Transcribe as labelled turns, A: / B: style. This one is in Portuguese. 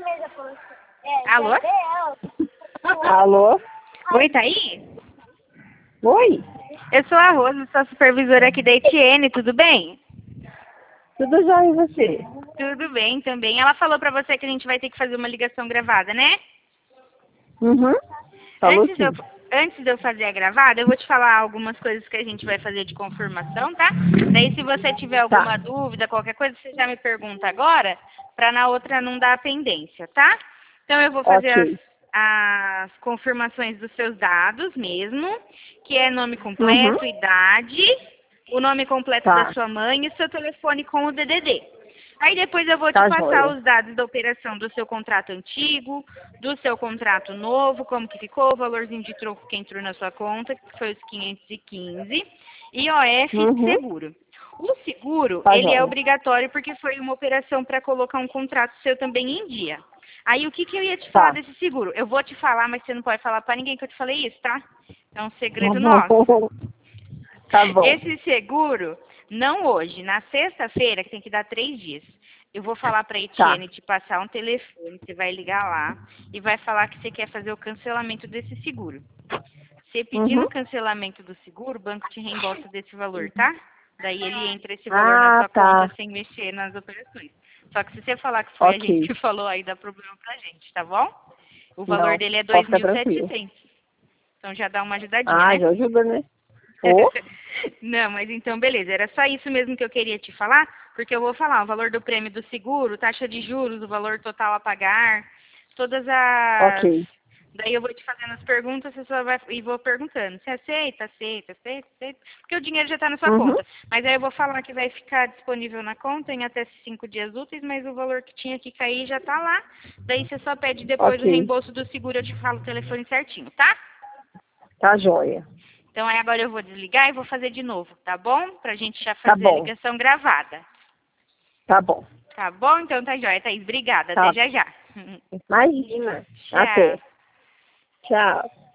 A: Alô?
B: Alô?
A: Oi, tá aí?
B: Oi?
A: Eu sou a Rosa, sou a supervisora aqui da Etienne, tudo bem?
B: Tudo jóia e você?
A: Tudo bem também. Ela falou pra você que a gente vai ter que fazer uma ligação gravada, né?
B: Uhum. Falou
A: Antes de
B: sim.
A: eu, antes de eu fazer a gravada, eu vou te falar algumas coisas que a gente vai fazer de confirmação, tá? Daí, se você tiver
B: Tá.
A: alguma dúvida, qualquer coisa, você já me pergunta agora, pra na outra não dar pendência, tá? Então, eu vou fazer
B: Ok.
A: as confirmações dos seus dados mesmo, que é nome
B: Uhum.
A: completo, idade, o nome completo da
B: Tá.
A: sua mãe e seu telefone com o DDD. Aí depois eu vou te
B: Tá
A: passar
B: jóia.
A: os dados da operação do seu contrato antigo, do seu contrato novo, como que ficou, o valorzinho de troco que entrou na sua conta, que foi os 515, e OF de
B: Uhum.
A: seguro. O seguro,
B: Tá
A: ele é
B: jóia.
A: obrigatório porque foi uma operação para colocar um contrato seu também em dia. Aí o que que eu ia te falar
B: Tá.
A: desse seguro? Eu vou te falar, mas você não pode falar para ninguém que eu te falei isso, tá? É um
B: Tá
A: segredo nosso.
B: bom. Tá bom.
A: Esse seguro, não hoje, na sexta-feira, que tem que dar 3 dias. Eu vou falar para a
B: Tá.
A: Etienne te passar um telefone, você vai ligar lá e vai falar que você quer fazer o cancelamento desse seguro. Você pedindo
B: Uhum.
A: o cancelamento do seguro, o banco te reembolsa desse valor, tá? Daí ele entra esse valor na
B: Ah,
A: sua conta
B: tá.
A: sem mexer nas operações. Só que se você falar que foi a gente
B: Ok.
A: que falou, aí dá problema pra gente, tá bom? O valor
B: Não.
A: dele é
B: Pode
A: dois
B: ficar
A: mil e
B: tranquilo.
A: setecentos. Então já dá uma ajudadinha,
B: Ah,
A: né?
B: já ajuda, né? Ô?
A: Não, mas então beleza, era só isso mesmo que eu queria te falar, porque eu vou falar o valor do prêmio do seguro, taxa de juros, o valor total a pagar, todas as.
B: Ok.
A: Daí eu vou te fazendo as perguntas, você só vai e vou perguntando. Você aceita, aceita, aceita, aceita, porque o dinheiro já está na sua
B: Uhum.
A: conta. Mas aí eu vou falar que vai ficar disponível na conta em até 5 dias úteis, mas o valor que tinha que cair já está lá. Daí você só pede depois o
B: Ok.
A: reembolso do seguro, eu te falo o telefone certinho, tá?
B: Tá jóia.
A: Então aí agora eu vou desligar e vou fazer de novo, tá bom? Pra gente já
B: Tá
A: fazer a
B: bom.
A: ligação gravada.
B: Tá bom.
A: Tá bom? Então tá jóia, Thaís. Obrigada. Até
B: Tá.
A: já já.
B: Imagina.
A: Tchau.
B: Até. Tchau.